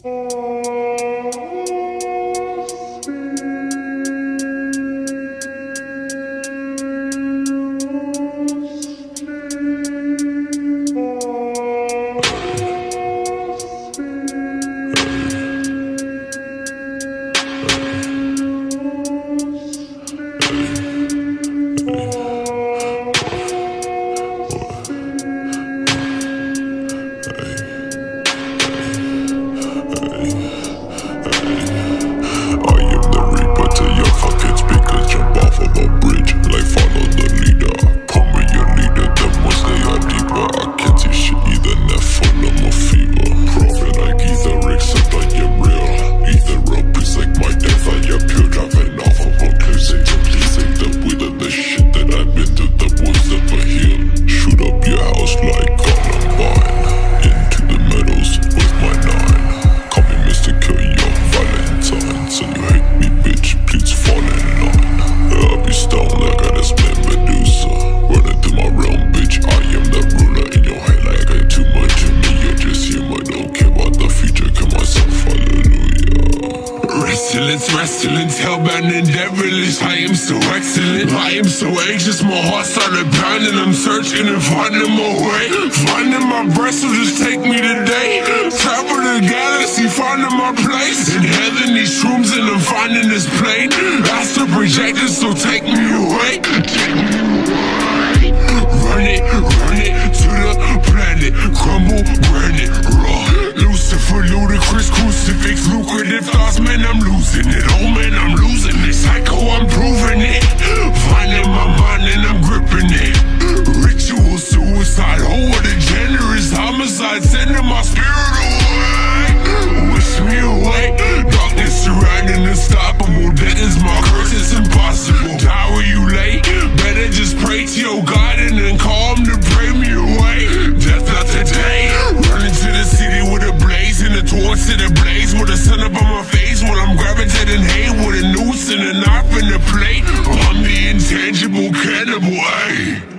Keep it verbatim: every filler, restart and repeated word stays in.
Restless, restless, hellbound and devilish. I am so excellent, I am so anxious. My heart started pounding. I'm searching and finding my way. Finding my breath, so just take me today. Travel the galaxy, finding my place. Inhaling these shrooms and I'm finding this plane. Astral projected, so take me away. Take me away. Run it, run it to the planet. Crumble, granite, raw. Lucifer, ludicrous, crucifix, lucrative thoughts, man, I'm losing it. Oh man, I'm losing it. Psycho, I'm proving it. Finding my mind and I'm gripping it. Ritual suicide, oh what a generous homicide. Sending my spirit away. Wish me away. Darkness surrounding, unstoppable. That is my curse, it's impossible. Die where you lay. Better just pray to your God and then call him to pray me away. Death not today. Running to the city with a blaze and a torch to the blaze with the sun up on my face while I'm gravitating hay with a noose and a knife and a plate. I'm the intangible cannibal, ayy.